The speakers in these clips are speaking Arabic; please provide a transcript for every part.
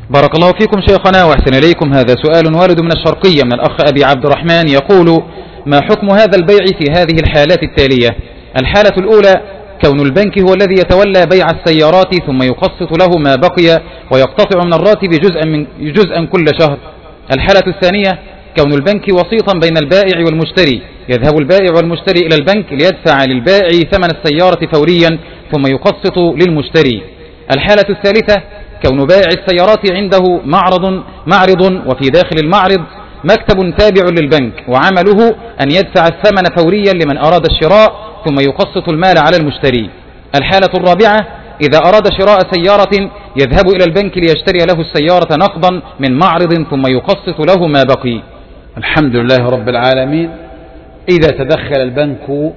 بارك الله فيكم شيخنا وأحسن إليكم. هذا سؤال وارد من الشرقية من الأخ أبي عبد الرحمن يقول: ما حكم هذا البيع في هذه الحالات التالية؟ الحالة الأولى: كون البنك هو الذي يتولى بيع السيارات ثم يقسط له ما بقي ويقتطع من الراتب جزءا كل شهر. الحالة الثانية: كون البنك وسيطا بين البائع والمشتري، يذهب البائع والمشتري إلى البنك ليدفع للبائع ثمن السيارة فوريا ثم يقسط للمشتري. الحالة الثالثة: كون بائع السيارات عنده معرض وفي داخل المعرض مكتب تابع للبنك، وعمله أن يدفع الثمن فوريا لمن أراد الشراء ثم يقسط المال على المشتري. الحالة الرابعة: إذا أراد شراء سيارة يذهب إلى البنك ليشتري له السيارة نقدا من معرض ثم يقسط له ما بقي. الحمد لله رب العالمين. إذا تدخل البنك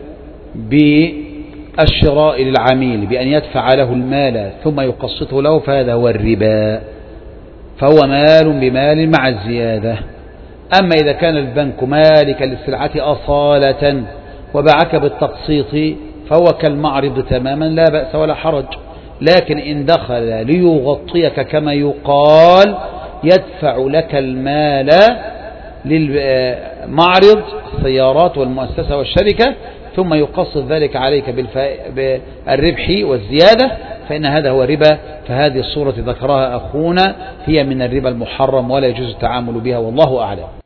بالشراء للعميل بأن يدفع له المال ثم يقسطه له فهذا هو الربا، فهو مال بمال مع الزيادة. أما إذا كان البنك مالكا للسلعة أصالة وباعك بالتقسيط فهو كالمعرض تماما، لا بأس ولا حرج. لكن إن دخل ليغطيك كما يقال، يدفع لك المال للمعرض السيارات والمؤسسة والشركة ثم يقسط ذلك عليك بالربح والزيادة، فإن هذا هو ربا. فهذه الصورة ذكرها أخونا هي من الربا المحرم ولا يجوز التعامل بها، والله أعلم.